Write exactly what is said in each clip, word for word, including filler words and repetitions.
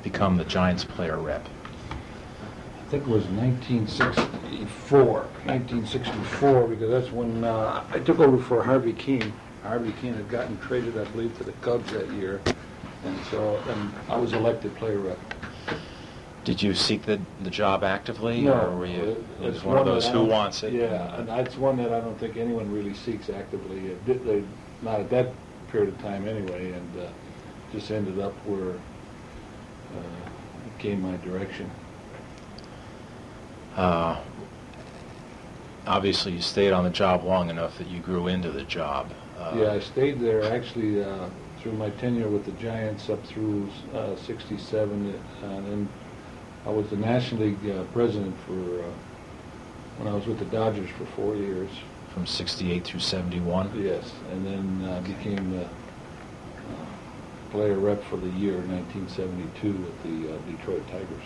become the Giants player rep? I think it was nineteen sixty-four, nineteen sixty-four, because that's when uh, I took over for Harvey Keene. Harvey Keene had gotten traded, I believe, to the Cubs that year, and so and I was elected player rep. Did you seek the the job actively, No, or were you it, it was it's one of that those I who don't- wants it? Yeah, and that's one that I don't think anyone really seeks actively. It did, they, not at that period of time anyway, and uh, just ended up where uh, it came my direction. Uh, obviously, you stayed on the job long enough that you grew into the job. Uh, Yeah, I stayed there actually uh, through my tenure with the Giants up through uh, sixty-seven, uh, and then I was the National League uh, president for uh, when I was with the Dodgers for four years. From sixty-eight through seventy-one? Yes, and then uh, became the uh, player rep for the year nineteen seventy-two with the uh, Detroit Tigers.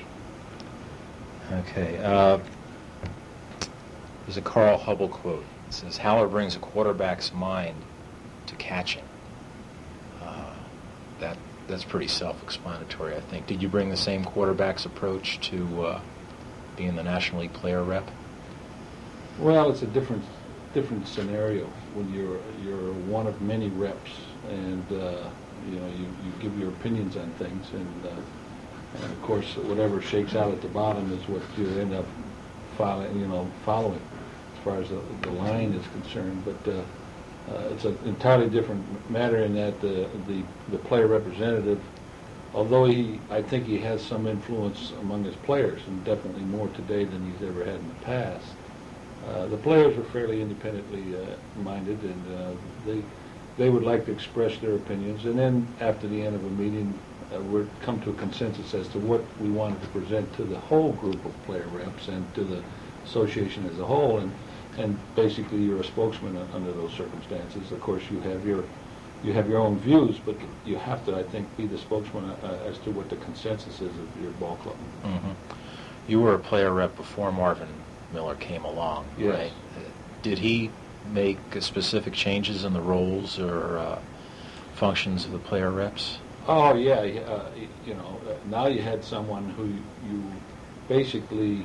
Okay. Uh, there's a Carl Hubble quote. It says, Haller brings a quarterback's mind to catching. Uh, that That's pretty self-explanatory, I think. Did you bring the same quarterback's approach to uh, being the National League player rep? Well, it's a different different scenario when you're you're one of many reps, and uh, you know you, you give your opinions on things, and, uh, and of course whatever shakes out at the bottom is what you end up following. You know, following as far as the, the line is concerned, but. Uh, Uh, it's an entirely different matter in that the, the the player representative, although he, I think he has some influence among his players, and definitely more today than he's ever had in the past. Uh, the players are fairly independently uh, minded, and uh, they they would like to express their opinions, and then after the end of a meeting, uh, we'd come to a consensus as to what we wanted to present to the whole group of player reps and to the association as a whole, and. And basically, you're a spokesman under those circumstances. Of course, you have your you have your own views, but you have to, I think, be the spokesman uh, as to what the consensus is of your ball club. Mm-hmm. You were a player rep before Marvin Miller came along, yes. right? Did he make uh, specific changes in the roles or uh, functions of the player reps? Oh yeah, uh, you know, uh, now you had someone who you basically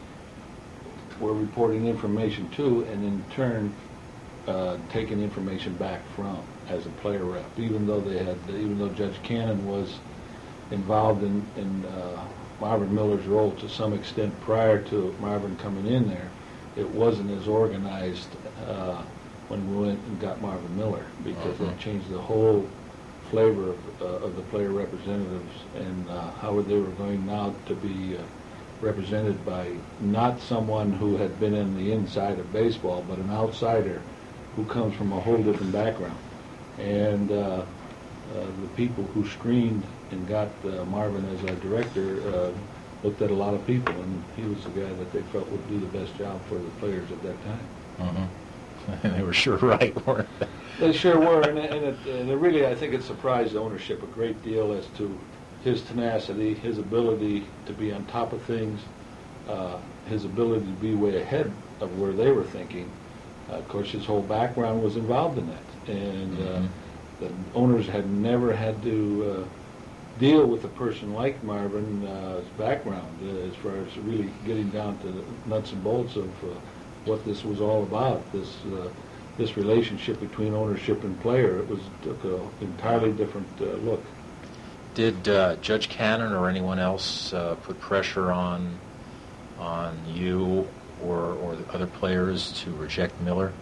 were reporting information to, and in turn uh, taking information back from as a player rep. Even though they had, even though Judge Cannon was involved in, in uh, Marvin Miller's role to some extent prior to Marvin coming in there, it wasn't as organized uh, when we went and got Marvin Miller, because uh-huh. that changed the whole flavor of, uh, of the player representatives and uh, how they were going now to be. Uh, represented by not someone who had been in the inside of baseball, but an outsider who comes from a whole different background. And uh, uh, the people who screened and got uh, Marvin as our director uh, looked at a lot of people, and he was the guy that they felt would do the best job for the players at that time. Mm-hmm. And they were sure right, weren't they? They sure were, and, and, it, and it really, I think it surprised ownership a great deal as to his tenacity, his ability to be on top of things, uh, his ability to be way ahead of where they were thinking. Uh, of course, his whole background was involved in that, and mm-hmm. uh, the owners had never had to uh, deal with a person like Marvin's uh, background uh, as far as really getting down to the nuts and bolts of uh, what this was all about. This uh, this relationship between ownership and player. It was took an entirely different uh, look. Did uh, Judge Cannon or anyone else uh, put pressure on on you or or the other players to reject Miller?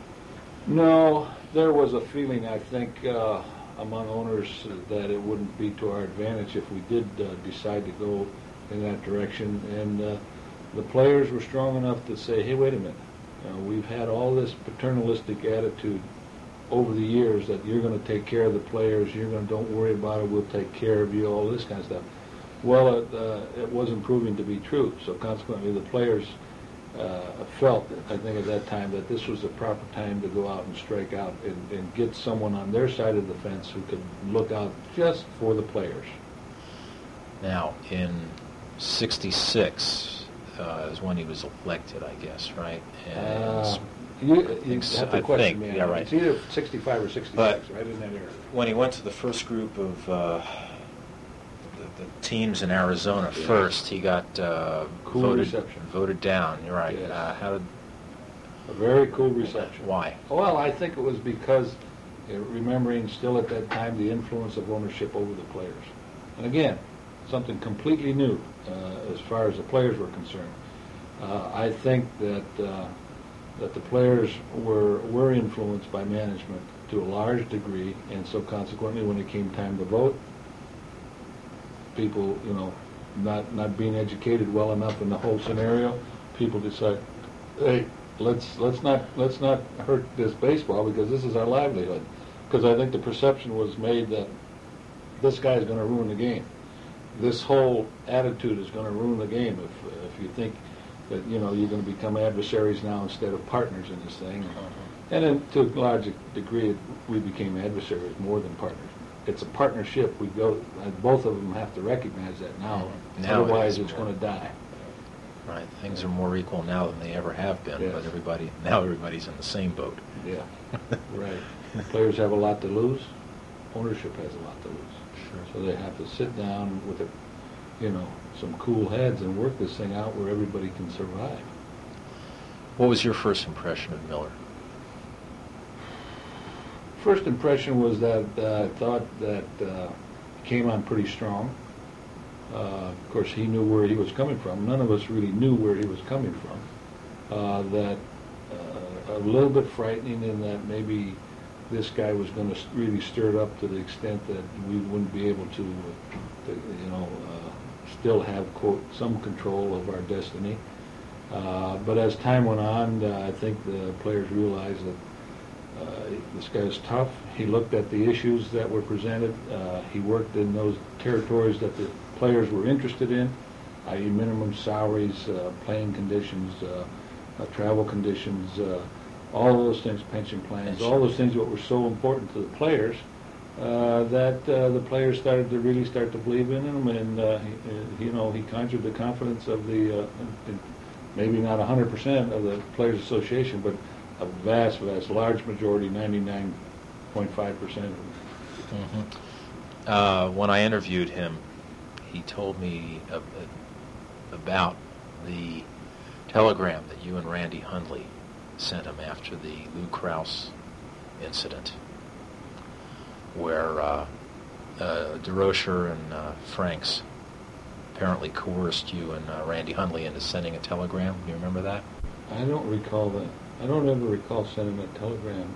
No, there was a feeling, I think, uh, among owners that it wouldn't be to our advantage if we did uh, decide to go in that direction. And uh, the players were strong enough to say, hey, wait a minute. Uh, we've had all this paternalistic attitude over the years that you're going to take care of the players, you're going to, don't worry about it, we'll take care of you, all this kind of stuff. Well, it, uh, it wasn't proving to be true. So consequently, the players uh, felt, I think at that time, that this was the proper time to go out and strike out and, and get someone on their side of the fence who could look out just for the players. Now, in sixty-six uh, is when he was elected, I guess, right? And uh, You, you so, have to I question think, me. yeah, right. It's either sixty-five or sixty-six, but right in that area. When he went to the first group of uh, the the teams in Arizona Yeah. first, he got uh, Cool voted reception. voted down. You're right. Yes. Uh, how did? A very cool reception. Why? Well, I think it was because, uh, remembering still at that time the influence of ownership over the players. And again, something completely new uh, as far as the players were concerned. Uh, I think that uh, that the players were were influenced by management to a large degree, and so consequently, when it came time to vote, people, you know, not not being educated well enough in the whole scenario, people decide, hey, let's let's not let's not hurt this baseball because this is our livelihood. Because I think the perception was made that this guy's going to ruin the game. This whole attitude is going to ruin the game if if you think that, you know, you're going to become adversaries now instead of partners in this thing. And then to a large degree, we became adversaries more than partners. It's a partnership. We go. Both of them have to recognize that now. Now Otherwise, it is it's more. going to die. Right. Things are more equal now than they ever have been. Yes. But everybody now everybody's in the same boat. Yeah, right. Players have a lot to lose. Ownership has a lot to lose. Sure. So they have to sit down with a, you know, some cool heads and work this thing out where everybody can survive. What was your first impression of Miller? First impression was that uh, I thought that uh, he came on pretty strong. Uh, of course, he knew where he was coming from. None of us really knew where he was coming from. Uh, that uh, a little bit frightening in that maybe this guy was going to really stir it up to the extent that we wouldn't be able to, uh, to you know, uh, still have, quote, some control of our destiny. Uh, but as time went on, uh, I think the players realized that Uh, this guy's tough. He looked at the issues that were presented. Uh, he worked in those territories that the players were interested in, that is minimum salaries, uh, playing conditions, uh, uh, travel conditions, uh, all those things, pension plans, all those things that were so important to the players, uh, that uh, the players started to really start to believe in him, and uh, he, you know, he conjured the confidence of the, uh, maybe not one hundred percent of the Players Association, but a vast, vast, large majority, ninety-nine point five percent of them. Mm-hmm. Uh, when I interviewed him, he told me uh, about the telegram that you and Randy Hundley sent him after the Lou Krause incident, where uh, uh, DeRocher and uh, Franks apparently coerced you and uh, Randy Hundley into sending a telegram. Do you remember that? I don't recall that. I don't ever recall sending a telegram.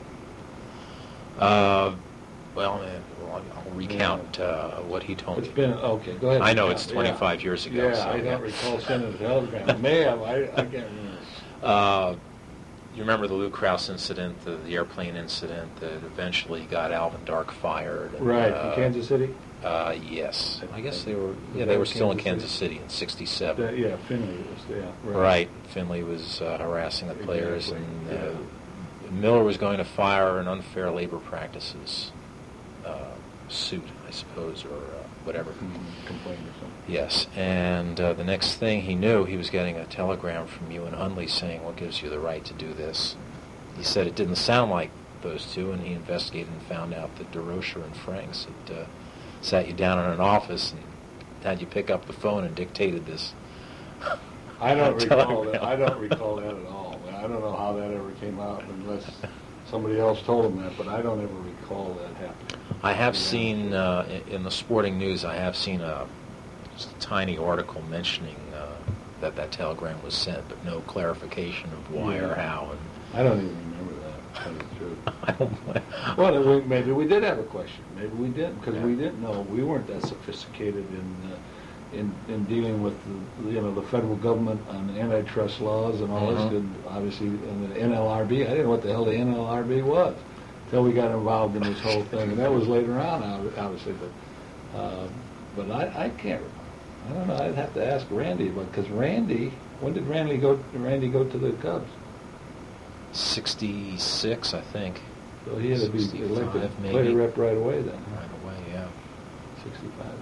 Uh, well, uh, well, I'll recount uh, what he told It's me. been, okay, go ahead. I know recount. it's twenty-five Yeah. years ago. Yeah, so, I don't recall sending a telegram. May have, I, I can't remember. Uh, you remember the Lou Krause incident, the, the airplane incident that eventually got Alvin Dark fired? And, Right, uh, in Kansas City? Uh, yes. I guess they were. Yeah, Was they that were still in Kansas Kansas City in sixty-seven. That- yeah, Finley was there. Right. Finley was uh, harassing the players, Exactly, and uh, Miller was going to fire an unfair labor practices uh, suit, I suppose, or uh, whatever. Mm, complaint or something. Yes, and uh, the next thing he knew, he was getting a telegram from you and Hundley saying, what gives you the right to do this? He said it didn't sound like those two, and he investigated and found out that DeRocher and Franks had uh, sat you down in an office and had you pick up the phone and dictated this. I don't recall telegram. that. I don't recall that at all. I don't know how that ever came out unless somebody else told him that, but I don't ever recall that happening. I have Yeah. seen, uh, in, in the sporting news, I have seen a, just a tiny article mentioning uh, that that telegram was sent, but no clarification of why or Yeah. how. And I don't even remember that, to tell you the truth. I don't. Well, then we, maybe we did have a question. Maybe we didn't, because Yeah. we didn't know. We weren't that sophisticated in, uh, in in dealing with the, you know, the federal government on antitrust laws and all Mhm. this. And obviously, and the N L R B. I didn't know what the hell the N L R B was until we got involved in this whole thing, and that was later on, ob- obviously. But uh, but I, I can't. I don't know. I'd have to ask Randy, but because Randy, when did Randy go? Randy go to the Cubs? sixty-six, I think. So he had to be sixty-five, elected maybe. player rep right away then. Right away, yeah. sixty-five.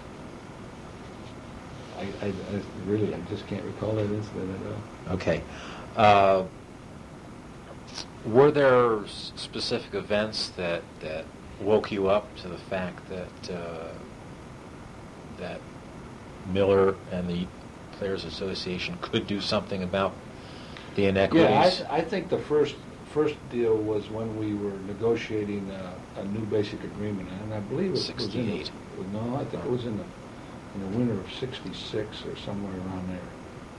I, I, I really, I just can't recall that incident at all. Okay. Uh, were there s- specific events that, that woke you up to the fact that uh, that Miller and the Players Association could do something about the inequities? Yeah, I, th- I think the first first deal was when we were negotiating a, a new basic agreement, and I believe it was in sixty-eight. the, no, I think it was in the in the winter of sixty-six or somewhere around there.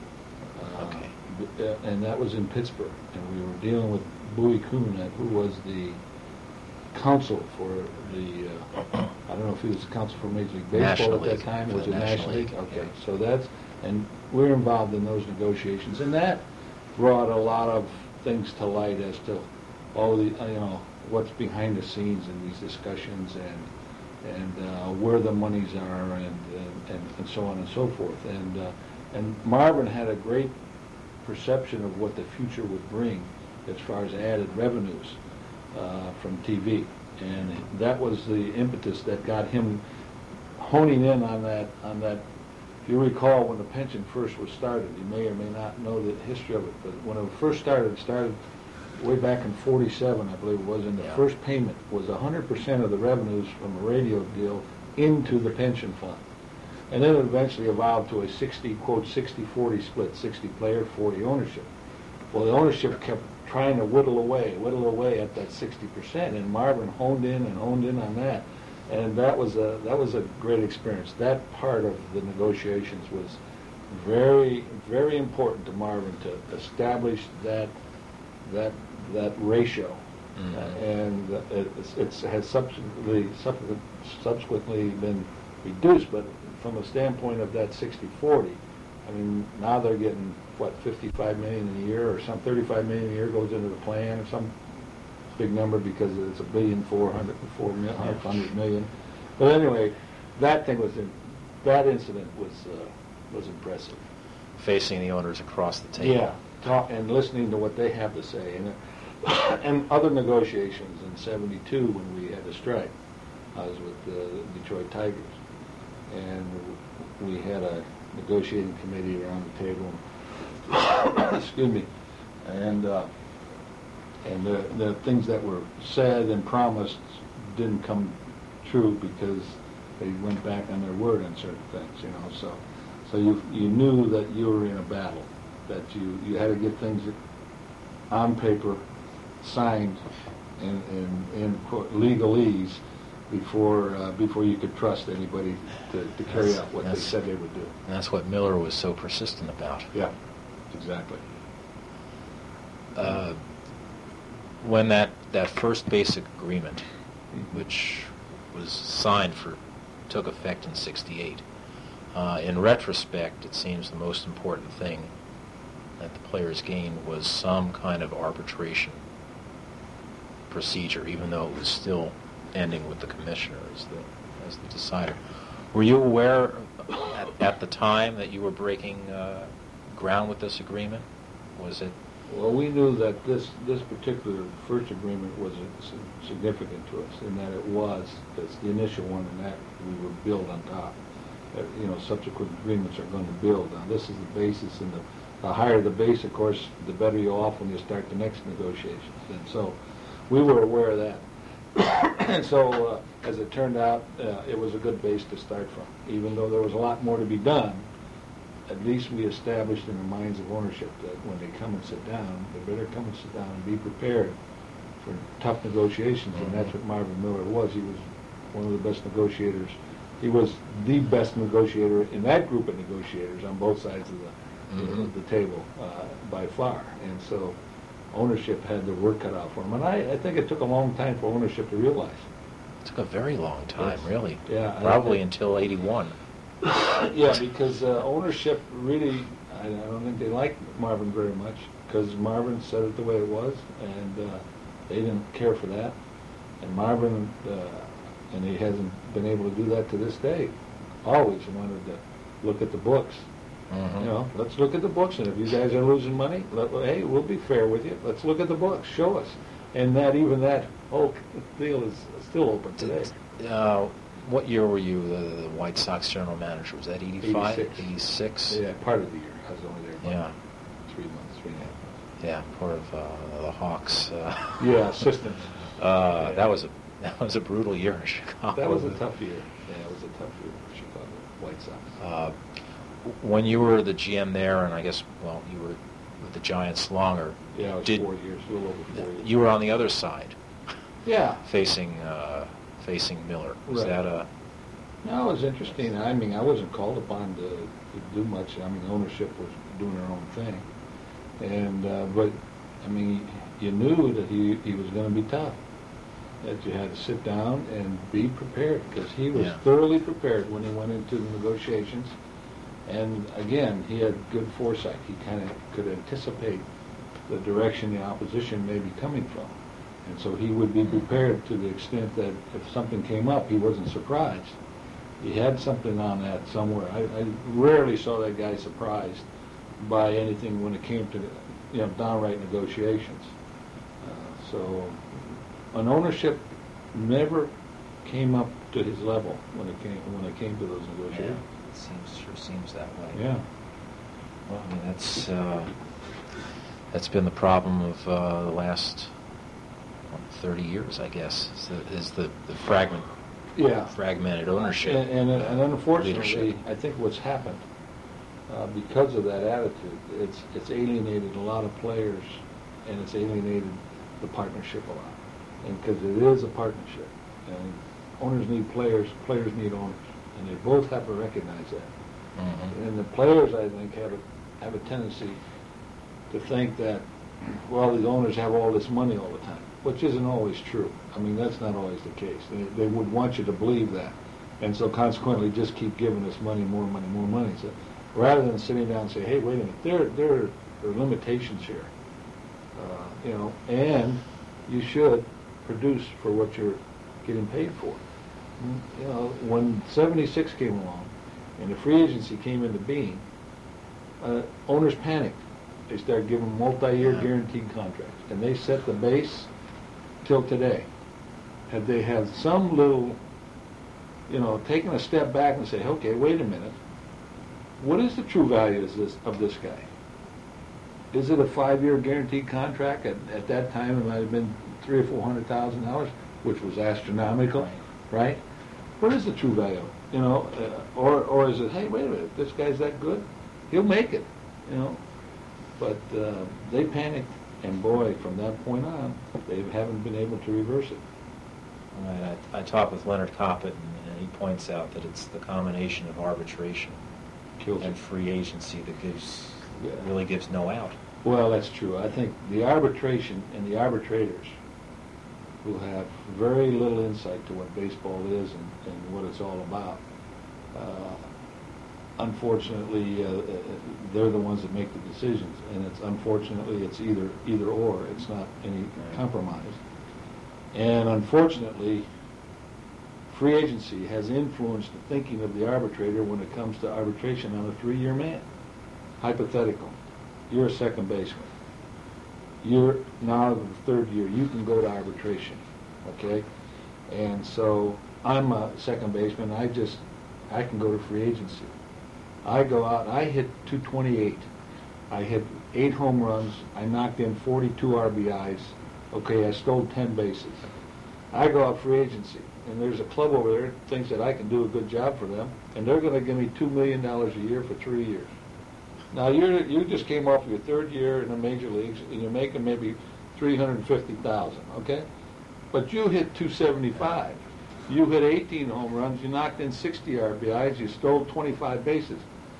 Uh, Okay. b- uh, and that was in Pittsburgh, and we were dealing with Bowie Kuhn, uh, who was the counsel for the, uh, I don't know if he was the counsel for Major League Baseball National at that League. time. For Was the it National National League? League, Okay, yeah. so that's, and we're involved in those negotiations, and that brought a lot of things to light as to all the, uh, you know, what's behind the scenes in these discussions, and and uh, where the monies are, and, and and so on and so forth. And uh, and Marvin had a great perception of what the future would bring as far as added revenues uh, from T V, and that was the impetus that got him honing in on that on that. If you recall, when the pension first was started, you may or may not know the history of it, but when it first started, it started way back in forty-seven, I believe it was, and the Yeah. first payment was one hundred percent of the revenues from a radio deal into the pension fund. And then it eventually evolved to a sixty, quote, sixty forty split, sixty player, forty ownership. Well, the ownership kept trying to whittle away, whittle away at that sixty percent, and Marvin honed in and honed in on that. And that was a that was a great experience. That part of the negotiations was very, very important to Marvin to establish that that that ratio. Mhm. Uh, and uh, it's, it's has subsequently subsequent, subsequently been reduced, but from a standpoint of that sixty forty, I mean, now they're getting what, fifty-five million a year, or some thirty-five million a year goes into the plan, or some big number, because it's a billion four hundred and four hundred million. But anyway, that thing was in, that incident was uh, was impressive. Facing the owners across the table. Yeah, talk and listening to what they have to say, and uh, and other negotiations in seventy-two when we had a strike. I was with the Detroit Tigers, and we had a negotiating committee around the table. Excuse me, and uh, and the the things that were said and promised didn't come true because they went back on their word on certain things, you know. So, so you you knew that you were in a battle, that you, you had to get things on paper, signed, in in, in quote, legalese before uh, before you could trust anybody to, to carry That's- out what they that's- said they would do. And that's what Miller was so persistent about. Yeah, exactly. Uh, when that, that first basic agreement, which was signed for, took effect in sixty-eight, uh, in retrospect, it seems the most important thing that the players gained was some kind of arbitration procedure, even though it was still ending with the commissioner as the, as the decider. Were you aware at, at the time that you were breaking uh, ground with this agreement? Was it? Well, we knew that this, this particular first agreement was a- significant to us, in that it was, it's the initial one, and that we would build on top. Uh, You know, subsequent agreements are going to build. Now, this is the basis, and the, the higher the base, of course, the better you're off when you start the next negotiations. And so, we were aware of that. And so, uh, as it turned out, uh, it was a good base to start from. Even though there was a lot more to be done, at least we established in the minds of ownership that when they come and sit down, they better come and sit down and be prepared for tough negotiations, and that's what Marvin Miller was. He was one of the best negotiators. He was the best negotiator in that group of negotiators on both sides of the, Mhm. the, the table uh, by far. And so ownership had their work cut out for him. And I, I think it took a long time for ownership to realize. It took a very long time, Yes. really. Yeah, I- Probably I- until eighty-one. Yeah, because uh, ownership really, I, I don't think they liked Marvin very much, because Marvin said it the way it was, and uh, they didn't care for that. And Marvin, uh, and he hasn't been able to do that to this day, always wanted to look at the books. Mhm. You know, let's look at the books, and if you guys are losing money, let, hey, we'll be fair with you. Let's look at the books. Show us. And that even that whole deal is still open today. Uh, what year were you the, the White Sox general manager? Was that eighty-five? eighty-six. eighty-six? Yeah, part of the year. I was only there about Yeah. three months, three and a half. Yeah, part of uh, the Hawks. Uh, Yeah, assistant. uh, Yeah. That was a that was a brutal year in Chicago. That was a tough year. Yeah, it was a tough year for Chicago White Sox. Uh, when you were the G M there, and I guess, well, you were with the Giants longer. Yeah, it was did, four years, a little over four years. You were on the other side. Yeah. Facing uh, facing Miller. Was right. that a... No, it was interesting. I mean, I wasn't called upon to, to do much. I mean, ownership was doing their own thing. And, uh, but, I mean, you knew that he, he was going to be tough. That you had to sit down and be prepared, because he was yeah. thoroughly prepared when he went into the negotiations. And again, he had good foresight. He kind of could anticipate the direction the opposition may be coming from. And so he would be prepared to the extent that if something came up, he wasn't surprised. He had something on that somewhere. I, I rarely saw that guy surprised by anything when it came to, you know, downright negotiations. Uh, so an ownership never came up to his level when it came when it came to those negotiations. Yeah, it seems sure seems that way. Yeah. Well, I mean that's uh, that's been the problem of uh, the last what, thirty years, I guess. Is the, is the, the fragment, yeah, fragmented ownership, and, and, uh, and unfortunately, leadership. I think what's happened uh, because of that attitude, it's it's alienated a lot of players, and it's alienated the partnership a lot. And because it is a partnership, and owners need players, players need owners, and they both have to recognize that. Mm-hmm. And the players, I think, have a have a tendency to think that, well, the owners have all this money all the time, which isn't always true. I mean, that's not always the case. They, they would want you to believe that, and so consequently, just keep giving us money, more money, more money. So rather than sitting down and say, hey, wait a minute, there there, there are limitations here, uh, you know, and you should produce for what you're getting paid for. You know, when seventy-six came along and the free agency came into being, uh, owners panicked. They started giving multi-year guaranteed contracts, and they set the base till today. Had they had some little, you know, taken a step back and say, okay, wait a minute, what is the true value of this, of this guy? Is it a five-year guaranteed contract? At, at that time, it might have been three or four hundred thousand dollars, which was astronomical, right? What is the true value? You know, uh, or or is it, hey, wait a minute, this guy's that good? He'll make it, you know. But uh, they panicked, and boy, from that point on, they haven't been able to reverse it. Right, I, I talked with Leonard Coppett, and, and he points out that it's the combination of arbitration Kills and it. free agency that gives Yeah. really gives no out. Well, that's true. I think the arbitration and the arbitrators who have very little insight to what baseball is and, and what it's all about, uh, unfortunately, uh, they're the ones that make the decisions. And it's unfortunately, it's either either or. It's not any compromise. And unfortunately, free agency has influenced the thinking of the arbitrator when it comes to arbitration on a three-year man. Hypothetical. You're a second baseman. You're now in the third year. You can go to arbitration, okay? And so I'm a second baseman. I just, I can go to free agency. I go out. I hit two twenty-eight. I hit eight home runs. I knocked in forty-two R B Is. Okay, I stole ten bases. I go out free agency, and there's a club over there that thinks that I can do a good job for them, and they're going to give me two million dollars a year for three years. Now, you you just came off your third year in the major leagues, and you're making maybe three hundred fifty thousand dollars, okay? But you hit two seventy-five. You hit eighteen home runs. You knocked in sixty R B Is. You stole twenty-five bases.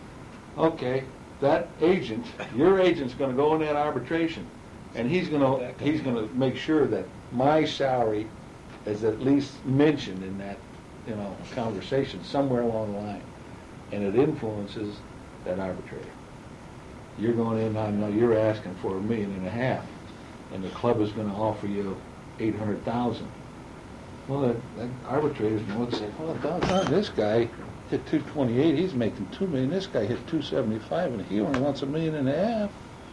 Okay, that agent, your agent's going to go in that arbitration, and he's going to he's going to make sure that my salary is at least mentioned in that, you know, conversation somewhere along the line, and it influences that arbitrator. You're going in, I know you're asking for a million and a half, and the club is going to offer you eight hundred thousand. Well, that, that arbitrator's going to say, well, doggone, this guy hit two twenty-eight, he's making two million. This guy hit two seventy-five, and he only wants a million and a half.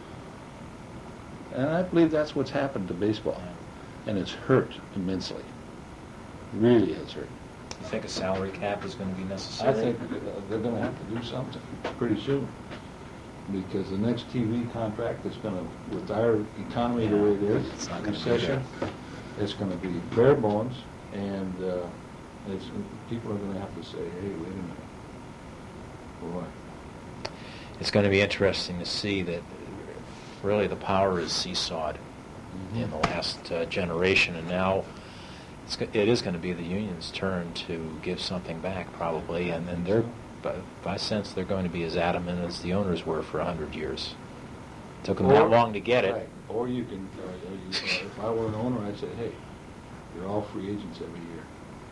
And I believe that's what's happened to baseball, and it's hurt immensely. Really has hurt. You think a salary cap is going to be necessary? I think they're going to have to do something pretty soon, because the next T V contract is going to, with our economy the way it is, It's not gonna be recession, it's going to be bare bones. And uh, it's, people are going to have to say, hey, wait a minute. Boy. It's going to be interesting to see that really the power is seesawed mm-hmm. in the last uh, generation, and now it's, it is going to be the union's turn to give something back probably, and then they're, by, by sense, they're going to be as adamant as the owners were for a hundred years. It took them or, that long to get right. it. Or you can, or, or you, uh, if I were an owner, I'd say, hey, you're all free agents every year.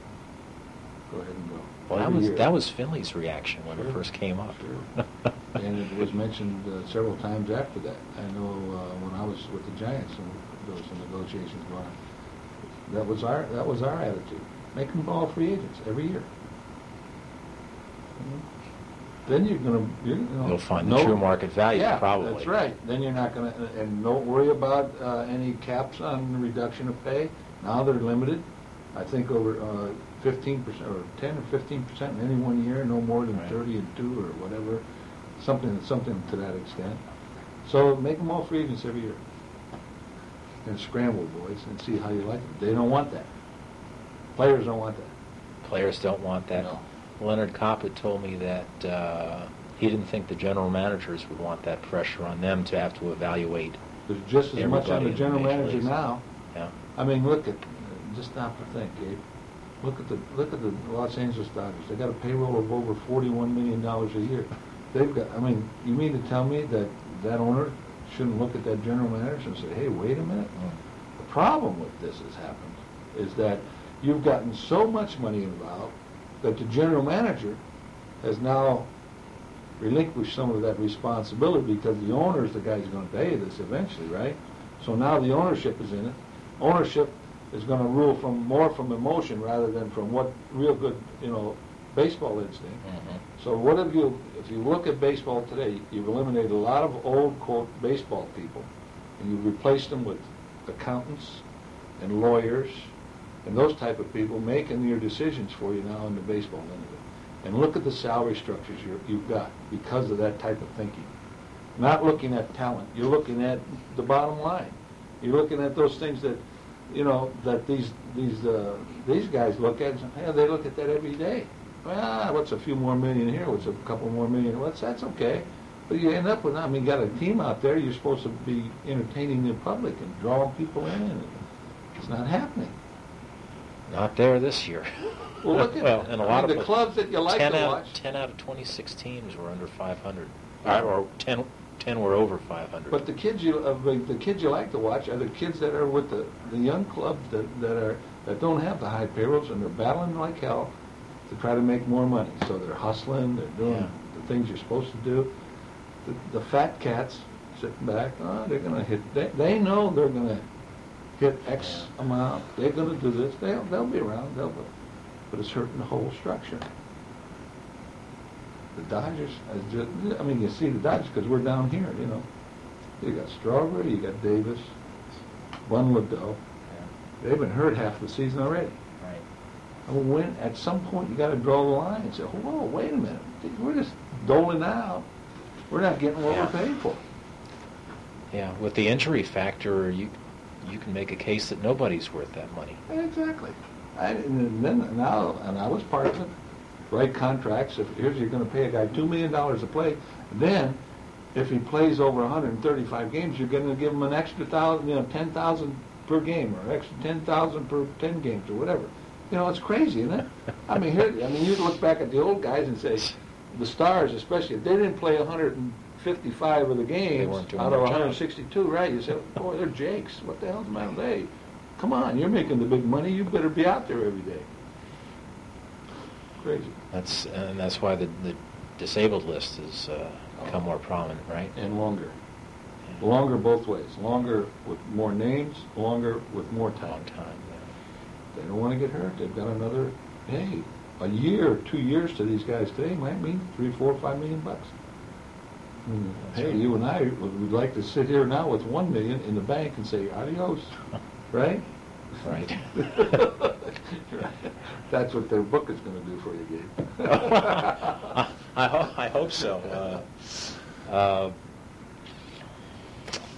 Go ahead and go. Well, that every was year. that was Finley's reaction when sure. it first came up. Sure. And it was mentioned uh, several times after that. I know uh, when I was with the Giants and there was some negotiations going on. That was our that was our attitude. Make them all free agents every year. Mm-hmm. Then you're going to you know, you'll find no, the true market value yeah, probably. That's right. Then you're not going to and don't worry about uh, any caps on reduction of pay. Now they're limited. I think over uh, fifteen percent or ten or fifteen percent in any one year, no more than right. thirty and two or whatever. Something, something to that extent. So make them all free agents every year, and scramble, boys, and see how you like it. They don't want that. Players don't want that. Players don't want that. No. Leonard Coppett told me that uh, he didn't think the general managers would want that pressure on them to have to evaluate. There's just as much on the general manager leagues. now. Yeah. I mean, look at just stop to think, Gabe. Look at the look at the Los Angeles Dodgers. They got a payroll of over forty-one million dollars a year. They've got. I mean, you mean to tell me that that owner shouldn't look at that general manager and say, "Hey, wait a minute." Mm. The problem with this has happened is that you've gotten so much money involved that the general manager has now relinquished some of that responsibility because the owner is the guy who's going to pay this eventually, right? So now the ownership is in it. Ownership is going to rule from more from emotion rather than from what real good, you know, baseball instinct. Mm-hmm. So what have you, if you look at baseball today, you've eliminated a lot of old, quote, baseball people, and you've replaced them with accountants and lawyers and those type of people making your decisions for you now in the baseball industry. And look at the salary structures you're, you've got because of that type of thinking. Not looking at talent. You're looking at the bottom line. You're looking at those things that, you know, that these these uh, these guys look at. And say, hey, they look at that every day. Well, what's a few more million here? What's a couple more million? What's that's okay. But you end up with, I mean, you got a team out there. You're supposed to be entertaining the public and drawing people in, and it's not happening. Not there this year. Well, look at well, and a lot I mean, of the clubs that you like ten to out, watch. Ten out of twenty-six teams were under five hundred, or, or ten, ten were over five hundred. But the kids you uh, the kids you like to watch are the kids that are with the, the young clubs that, that are that don't have the high payrolls and they're battling like hell to try to make more money. So they're hustling. They're doing Yeah. the things you're supposed to do. The, the fat cats sitting back. Oh, they're going to hit. They, they know they're going to hit X Yeah. amount. They're going to do this. They'll they'll be around. They'll be, but it's hurting the whole structure. The Dodgers, is just, I mean, you see the Dodgers because we're down here, you know. You got Strawberry, you got Davis, Bun Liddell. Yeah. They've been hurt half the season already. Right. I mean, when at some point you got to draw the line and say, "Whoa, wait a minute, we're just doling out. We're not getting what Yeah. we're paid for." Yeah, with the injury factor, you you can make a case that nobody's worth that money. Exactly. I, and then now, and I was part of it. Write contracts. If here's you're going to pay a guy two million dollars a play, then if he plays over one hundred thirty-five games, you're going to give him an extra thousand, you know, ten thousand per game, or extra ten thousand per ten games, or whatever. You know, it's crazy, isn't it? I mean, here, I mean, you look back at the old guys and say, the stars, especially, if they didn't play one hundred fifty-five of the games weren't doing out their of job. one hundred sixty-two, right? You say, boy, they're jakes. What the hell's the matter with they? Come on, you're making the big money. You better be out there every day. Crazy. That's and that's why the, the disabled list has uh, become more prominent, right? And longer. Yeah. Longer both ways. Longer with more names, longer with more time. Long time. They don't want to get hurt. They've got another, hey, a year or two years to these guys today might mean three, four, five million bucks. Mm, hey, right. you and I would like to sit here now with one million in the bank and say adios, right? Right. That's what their book is going to do for you, Gabe. I, I, ho- I hope so. Uh, uh,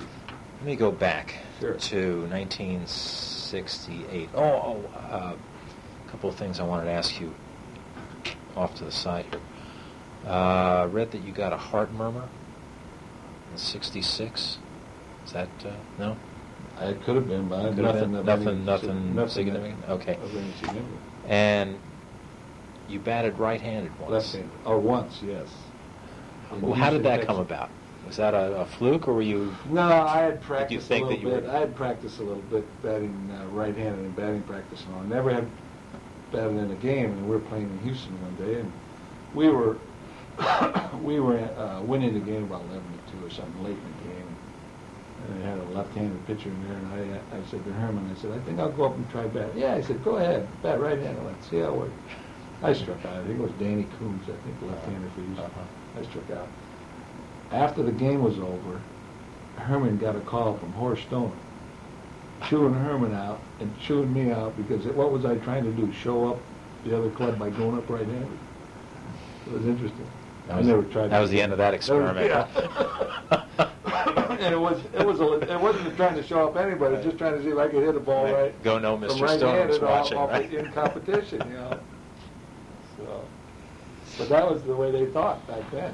let me go back Sure. to nineteen sixty-eight. Oh, oh uh, A couple of things I wanted to ask you off to the side here. Uh, I read that you got a heart murmur in sixty-six. Is that, uh, no? It could have been, but Could have nothing, been. of Nothing, any, nothing, nothing significant? Okay. Of any significance. And you batted right-handed once. Left-handed. Or once, yes. In Well, how did Houston, that Texas. come about? Was that a, a fluke, or were you... No, I had practiced think a that little you bit. were- I had practiced a little bit batting uh, right-handed and batting practice and all. I never had batted in a game, and we were playing in Houston one day, and we were we were uh, winning the game about eleven to two or something late in the game. And I had a left-handed pitcher in there, and I I said to Herman, I said, I think I'll go up and try bat. Yeah, I said, go ahead, bat right-handed. Let's see how it works. I struck out. I think it was Danny Coombs, I think, left-handed for Houston. Uh-huh. I struck out. After the game was over, Herman got a call from Horace Stoner, chewing Herman out and chewing me out because it, what was I trying to do? Show up the other club by going up right-handed. It was interesting. That was, I never tried. That to was the end of that experiment. Yeah. And it was it was a, it wasn't trying to show up anybody, Right. just trying to see if I could hit a ball Right. right. Go no, from Mister Stoner was right-handed off- watching, off right? in competition, you know. So, but that was the way they thought back then.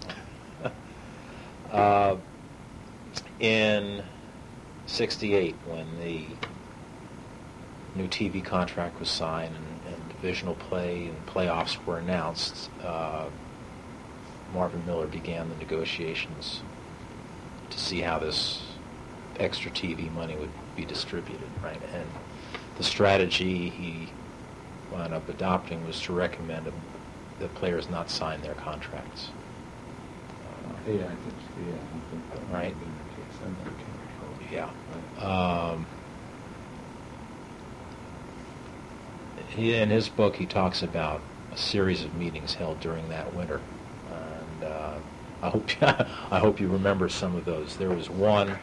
Uh, in sixty-eight, when the new T V contract was signed and, and divisional play and playoffs were announced, uh, Marvin Miller began the negotiations to see how this extra T V money would be distributed, right? And the strategy he wound up adopting was to recommend that players not sign their contracts. Yeah, I think, yeah, I think that might Right. have been the case. I never can recall. Yeah. Um, he, in his book, he talks about a series of meetings held during that winter, and uh, I hope I hope you remember some of those. There was one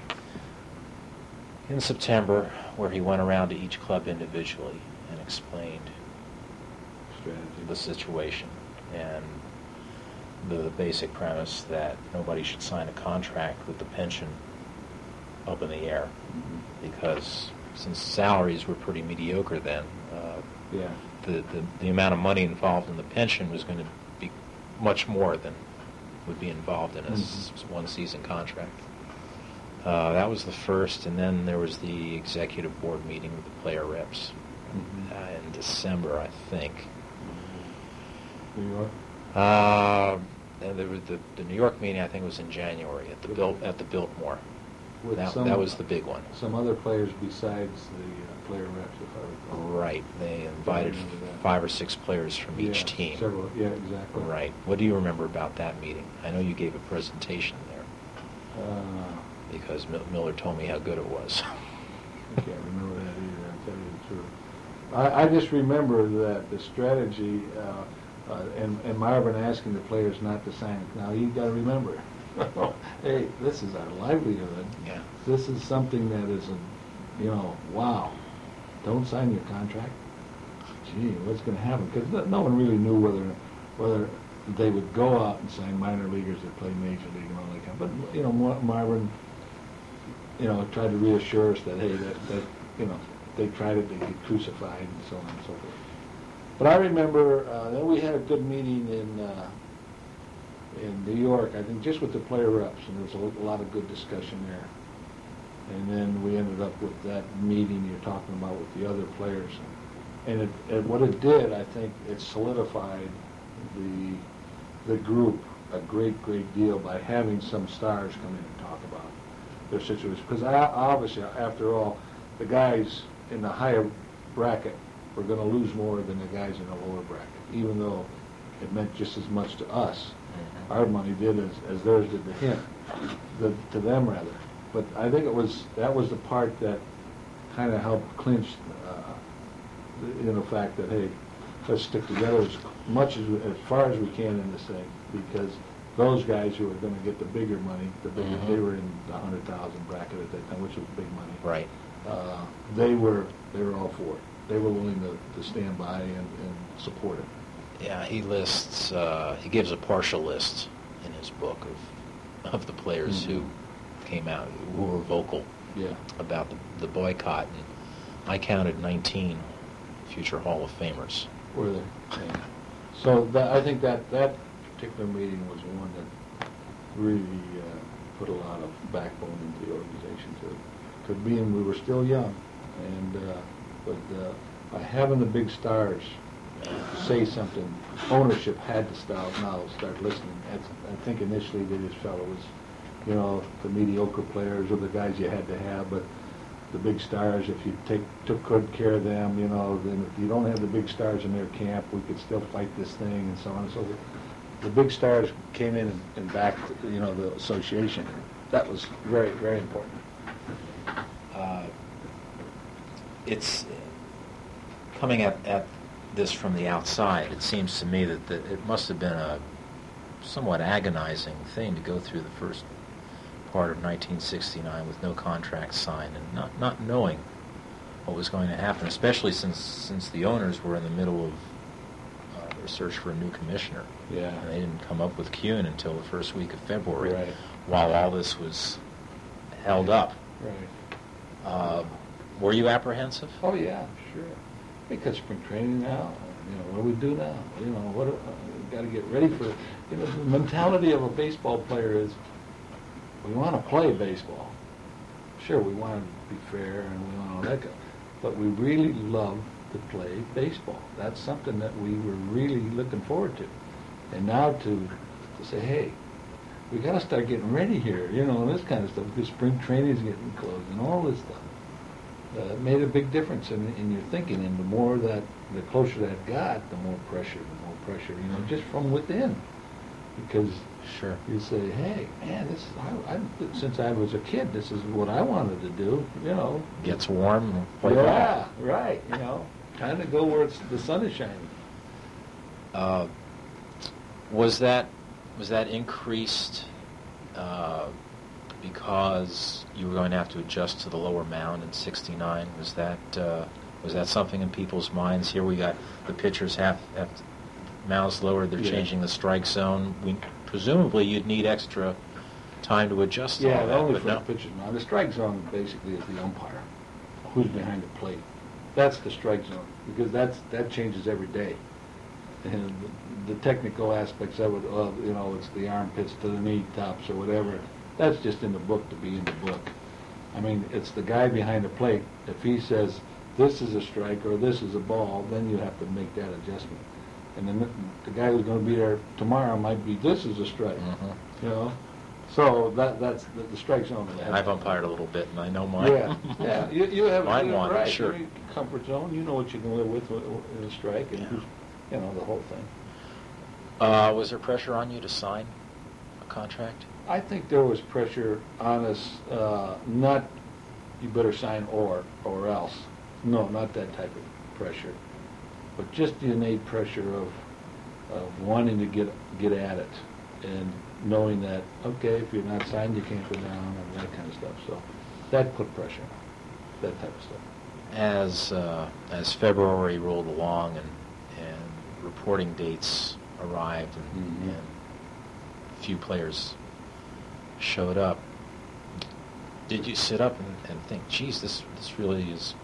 in September where he went around to each club individually and explained Strategy. the situation and the basic premise that nobody should sign a contract with the pension up in the air, Mhm. because since salaries were pretty mediocre then, uh, Yeah. the, the the amount of money involved in the pension was going to be much more than would be involved in a s- one season contract. Uh, that was the first, and then there was the executive board meeting with the player reps Mhm. uh, in December, I think. New York. Uh, and there was the, the New York meeting, I think, was in January at the Bilt at the Biltmore. With That, some, that was the big one. Some other players besides the uh, player reps, if I recall. Right. They invited remember that. five or six players from each Yeah, team. Several, yeah, exactly. Right. What do you remember about that meeting? I know you gave a presentation there Uh, because Mil- Miller told me how good it was. I can't remember that either, I'll tell you the truth. I, I just remember that the strategy, uh, uh, and, and Marvin asking the players not to sign it. Now, you gotta remember, hey, this is our livelihood. Yeah. This is something that is, a, you know, wow. Don't sign your contract. Gee, what's gonna happen? Because no, no one really knew whether, whether they would go out and sign minor leaguers that play major league and all that kind of, but, you know, Mar- Marvin, you know, tried to reassure us that, hey, that, that, you know, they tried it, they get crucified and so on and so forth. But I remember, uh, then we had a good meeting in, uh, in New York, I think, just with the player reps, and there was a, a lot of good discussion there. And then we ended up with that meeting you're talking about with the other players. And it, and what it did, I think, it solidified the, the group a great, great deal by having some stars come in and talk about their situation. Because obviously, after all, the guys in the higher bracket were going to lose more than the guys in the lower bracket, even though it meant just as much to us. Mhm. Our money did as, as theirs did to him, the, to them rather. But I think it was, that was the part that kind of helped clinch, uh, the, you know, fact that, hey, let's stick together as much as, we, as far as we can in this thing, because those guys who were going to get the bigger money, the bigger, Mhm. they were in the hundred thousand bracket at that time, which was big money. Right. Uh, they were, they were all for it. They were willing to, to stand by and, and support it. Yeah, he lists, uh, he gives a partial list in his book of, of the players Mhm. who came out, who were vocal Yeah. about the, the boycott. And I counted nineteen future Hall of Famers. Were they? Yeah. So that, I think that that particular meeting was one that really uh, put a lot of backbone into the organization. To, to being we were still young, and uh, but uh, by having the big stars uh, say something, ownership had to start now start listening. That's, I think initially they just felt it was, you know, the mediocre players or the guys you had to have, but the big stars, if you take took good care of them, you know, then if you don't have the big stars in their camp, we could still fight this thing, and so on and so forth. The big stars came in and, and backed, you know, the association. That was very, very important. Uh, it's coming at, at this from the outside. It seems to me that the, it must have been a somewhat agonizing thing to go through the first part of nineteen sixty-nine with no contract signed and not, not knowing what was going to happen, especially since since the owners were in the middle of uh, their search for a new commissioner. Yeah. And they didn't come up with Kuhn until the first week of February, Right. while all this was held up. Right. Uh, were you apprehensive? Oh yeah, sure. Because spring training now, you know, what do we do now? You know, what do, uh, we got to get ready for. You know, the mentality of a baseball player is, we want to play baseball. Sure, we want to be fair and we want all that, but we really love to play baseball. That's something that we were really looking forward to. And now to to say, hey, we got to start getting ready here, you know, and this kind of stuff, because spring training is getting closed and all this stuff. Uh, it made a big difference in, in your thinking, and the more that, the closer that got, the more pressure, the more pressure, you know, just from within. Because Sure. you say, hey, man, this is, I, I, since I was a kid, this is what I wanted to do, you know. Gets warm, play ball. Yeah, right, you know, kind of go where it's, the sun is shining. Uh, was that was that increased uh, because you were going to have to adjust to the lower mound in sixty-nine? Was that uh, was that something in people's minds? Here we got the pitchers have, have mounds lowered. They're Yeah. changing the strike zone. We presumably you'd need extra time to adjust to Yeah, all that. only but for no. the pitchers now. The strike zone basically is the umpire, who's behind the plate. That's the strike zone, because that's that changes every day. And the, the technical aspects of it, uh, you know, it's the armpits to the knee tops or whatever. That's just in the book to be in the book. I mean, it's the guy behind the plate. If he says this is a strike or this is a ball, then you have to make that adjustment. And then the, the guy who's going to be there tomorrow might be this is a strike. Mhm. You know, so that that's the, the strike zone. And I've umpired a little bit, and I know mine. Yeah, yeah. You, you have Mine you're won, right. sure. You're in comfort zone. You know what you can live with in a strike, and Yeah. who's, you know, the whole thing. Uh, was there pressure on you to sign a contract? I think there was pressure on us. Uh, not you better sign or or else. No, not that type of pressure, but just the innate pressure of of wanting to get get at it, and knowing that okay, if you're not signed, you can't go down, and that kind of stuff. So that put pressure on that type of stuff. As uh, as February rolled along and and reporting dates arrived and, Mhm. and a few players showed up, did you sit up and, and think, geez, this this really is